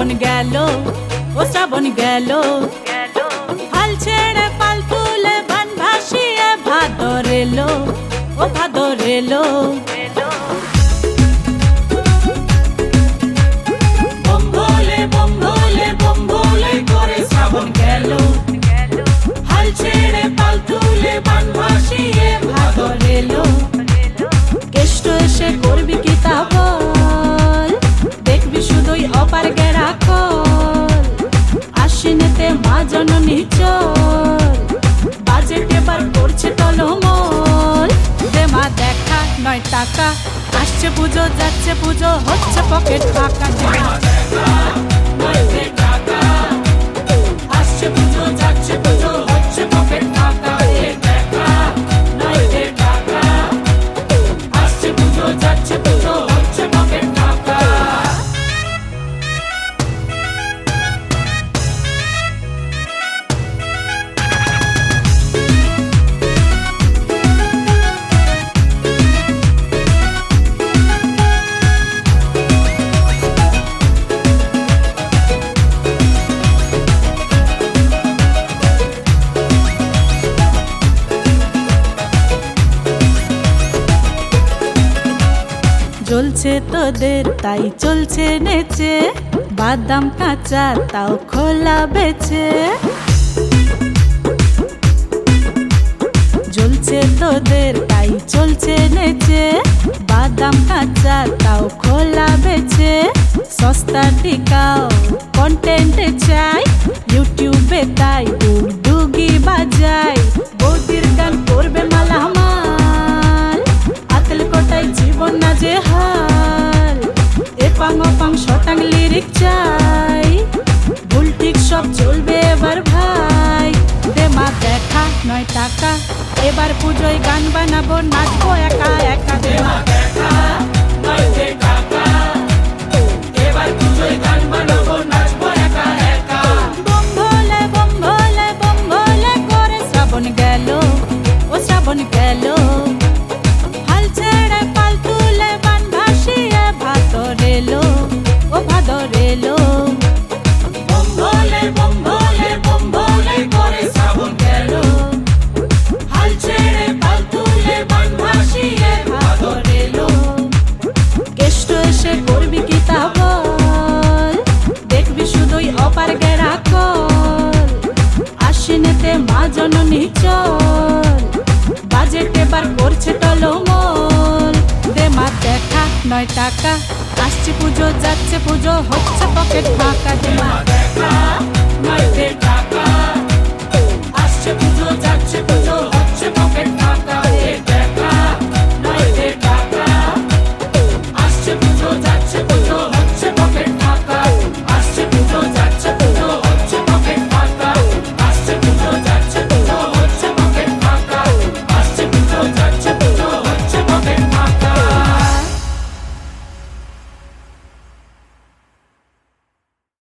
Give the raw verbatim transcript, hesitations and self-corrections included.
শ্রাবণ গেল, ও শ্রাবণ গেল, হাল ছেড়ে পাল তুলে বান ভাসিয়ে ভাদর এলো, ও ভাদর এলো। বম ভোলে বম ভোলে বম ভোলে করে শ্রাবণ গেল, হাল ছেড়ে পাল তুলে বান ভাসিয়ে ভাদর এলো। কেষ্ট এসে করবি কি তা বল, দেখবি শুধুই অপার গেরা কল। আশ্বিনেতে মা জননী চল, বাজেট এবার করছে টলমল। দে মা দেখা নয় টাকা, আসছে পুজো যাচ্ছে পুজো হচ্ছে পকেট ফাঁকা। আসছে পুজো যাচ্ছে পুজো হচ্ছে পকেট ফাঁকা। আসছে পুজো যাচ্ছে পুজো হচ্ছে পকেট ফাঁকা। চলছে তোদের তাই চলছে নেচে, বাদাম কাঁচা তাও খোলা বেচে। জ্বলছে তোদের তাই চলছে নেচে, বাদাম কাঁচা তাও খোলা বেচে। সস্তা টিকাও কন্টেন্টে চাই, ইউটিউবে তাই ডুগডুগি বাজাই। বৌদির গান করবে মালামাল, আতল কোটাই জীবন না যে হাল। এপাং ওপাং শতাং লিরিক চাই, ভুল ঠিক সব চলবে এবার ভাই। দে মা দেখা নয় টাকা, এবার পুজোয় গান বানাবো নাচবো একা একা। দে মা দেখা নয় টাকা, এবার পুজোয় গান বানাবো নাচবো একা একা। বম ভোলে বম ভোলে বম ভোলে করে শ্রাবণ গেল, ও শ্রাবণ গেল, হাল ছেড়ে পাল তুলে বান ভাসিয়ে ভাদর এলো, ও ভাদর এলো। বম ভোলে বম ভোলে বম ভোলে করে শ্রাবণ গেল, হাল ছেড়ে পাল তুলে বান ভাসিয়ে ভাদর এলো। কেষ্ট এসে করবি কি তা বল, দেখবি শুধুই অপার গেরা কল। আশ্বিনেতে মা জননী চল, বাজেট এবার করছে টলমল। দে মা দেখা নয় টাকা, আসছে পুজো যাচ্ছে পুজো হচ্ছে পকেট ফাঁকা। দে মা দেখা নয় টাকা।